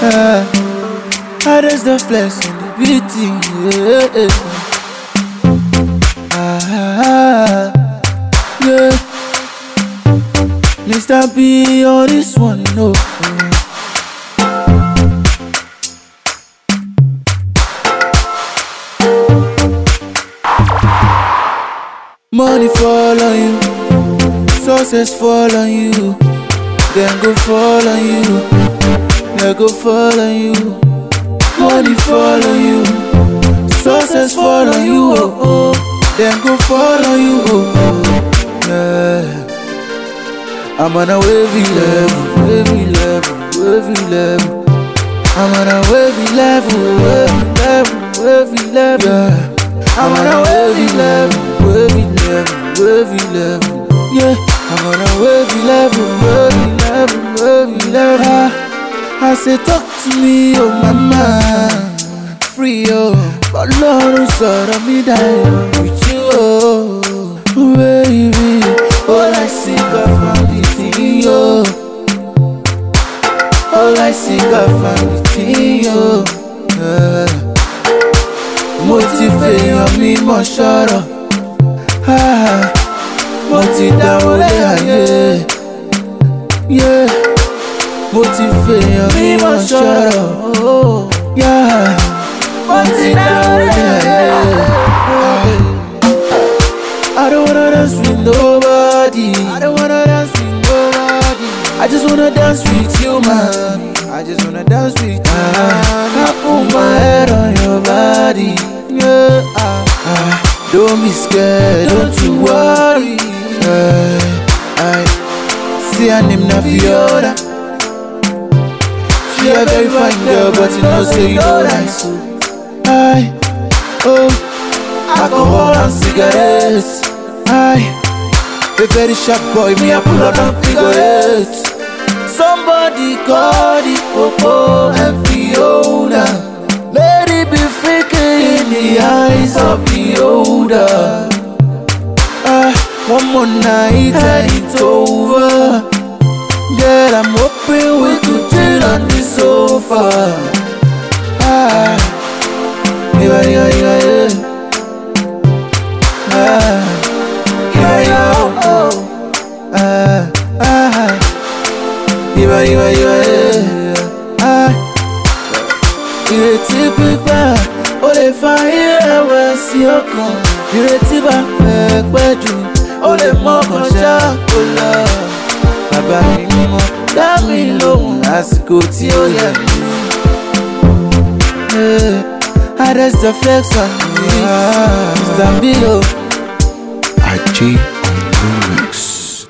Others the flex and the beauty. Yeah. Mr. B on this one, no. Money fall on you, success fall on you, then go fall on you, then go fall on you. Money fall on you, success fall on you, then go fall on you, yeah. I'm on a wavy level, wavy level, wavy level. I'm on a wavy level, wavy level, wavy level, yeah. I'm on a wavy level, wavy level, wavy level, yeah. I'm on a wavy level, wavy level, wavy level. I say talk to me, oh mama, free oh, but Lord don't sort of me down with you, oh baby. All I see got from the thing, oh. All I see got from the thing, oh. Motivate on me, mon shara. Motivate on yeah. Motivate on me, mon shara. Yeah. Motivate I don't wanna dance with nobody. I don't wanna dance with nobody. I just wanna dance with you, man. I just wanna dance with you. I put my head on your body. Yeah. Don't be scared, don't you worry. I see her name na Fiona. She a very fine girl, but you know say you know nice. Alcohol and cigarettes. A very sharp boy, me a pull up and figure it. Somebody call the Popo and Fiona. Let it be freaking in the eyes of the older. One more night and it's over. Girl, I'm hoping we could chill on the sofa. Ìrètí pípa ó lè fa ìrẹ̀wẹ̀sì ọkàn. Ìrètí bá fẹ́ pẹ́ jù ó lè mọ́kàn ṣáko lọ. Bàbá mi mọ́ dá mi lóhùn àsìkò tí ó yẹ mí. Others the flex on me, Mr. B.